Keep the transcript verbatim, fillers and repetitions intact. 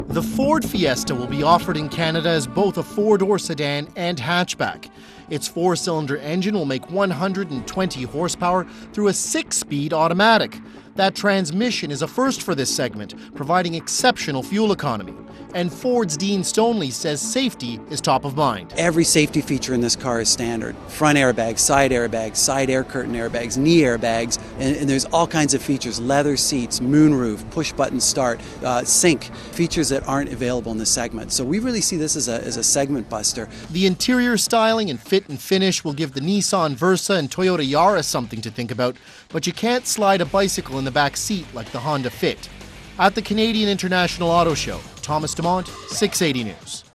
The Ford Fiesta will be offered in Canada as both a four-door sedan and hatchback. Its four-cylinder engine will make one hundred twenty horsepower through a six-speed automatic. That transmission is a first for this segment, providing exceptional fuel economy. And Ford's Dean Stoneley says safety is top of mind. Every safety feature in this car is standard. Front airbags, side airbags, side air curtain airbags, knee airbags, and, and there's all kinds of features. Leather seats, moonroof, push-button start, uh, sync, features that aren't available in this segment. So we really see this as a, as a segment buster. The interior styling and fit and finish will give the Nissan Versa and Toyota Yaris something to think about, but you can't slide a bicycle in the back seat like the Honda Fit. At the Canadian International Auto Show, Thomas Dumont, six eighty News.